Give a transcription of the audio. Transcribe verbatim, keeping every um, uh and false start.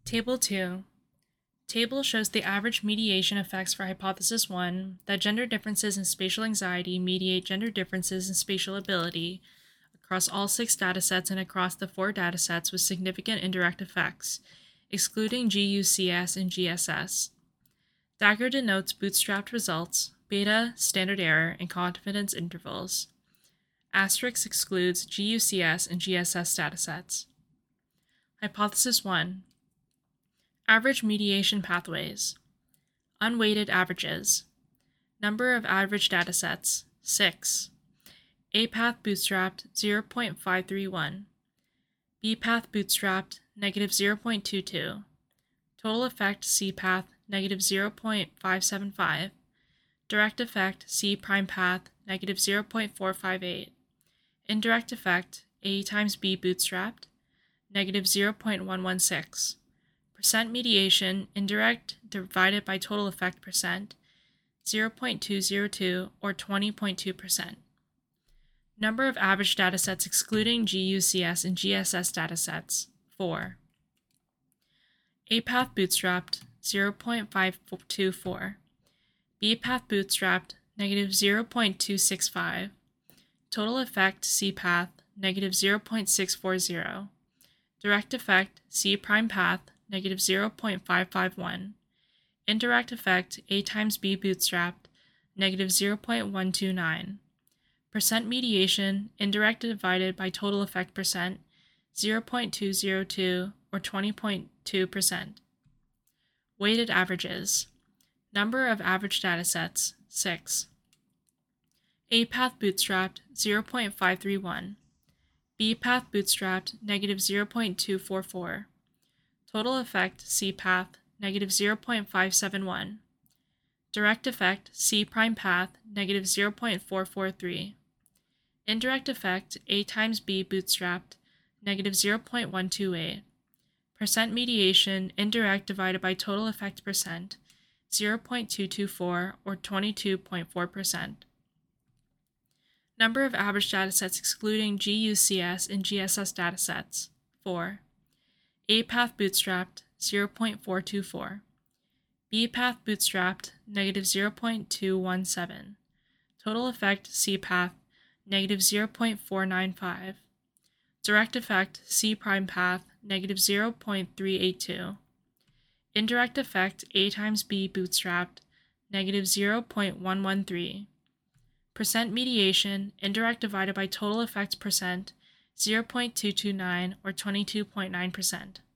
Table two. Table shows the average mediation effects for hypothesis one, that gender differences in spatial anxiety mediate gender differences in spatial ability across all six datasets and across the four datasets with significant indirect effects, excluding G U C S and G S S. Dagger denotes bootstrapped results, beta, standard error, and confidence intervals. Asterisk excludes G U C S and G S S datasets. Hypothesis one. Average mediation pathways. Unweighted averages. Number of average datasets, six. A path bootstrapped, zero point five three one. B path bootstrapped, negative zero point two two. Total effect C path, negative zero point five seven five. Direct effect C prime path, negative zero point four five eight. Indirect effect A times B bootstrapped, negative zero point one one six. Percent mediation, indirect divided by total effect percent, zero point two zero two or twenty point two percent. Number of average datasets excluding G U C S and G S S datasets, four. A path bootstrapped, zero point five two four. B path bootstrapped, negative zero point two six five. Total effect C path, negative zero point six four zero. Direct effect C prime path, negative zero point five five one. Indirect effect A times B bootstrapped, negative zero point one two nine. Percent mediation, indirect divided by total effect percent, zero point two zero two or twenty point two percent. Weighted averages. Number of average datasets, six. A path bootstrapped, zero point five three one. B path bootstrapped, negative zero point two four four. Total effect C path, negative zero point five seven one. Direct effect C prime path, negative zero point four four three. Indirect effect A times B bootstrapped, negative zero point one two eight. Percent mediation, indirect divided by total effect percent, zero point two two four or twenty-two point four percent. Number of average datasets excluding G U C S and G S S datasets, four. A path bootstrapped, zero point four two four. B path bootstrapped, negative zero point two one seven. Total effect C path, negative zero point four nine five. Direct effect C prime path, negative zero point three eight two. Indirect effect A times B bootstrapped, negative zero point one one three. Percent mediation, indirect divided by total effect percent, zero point two two nine or twenty-two point nine percent.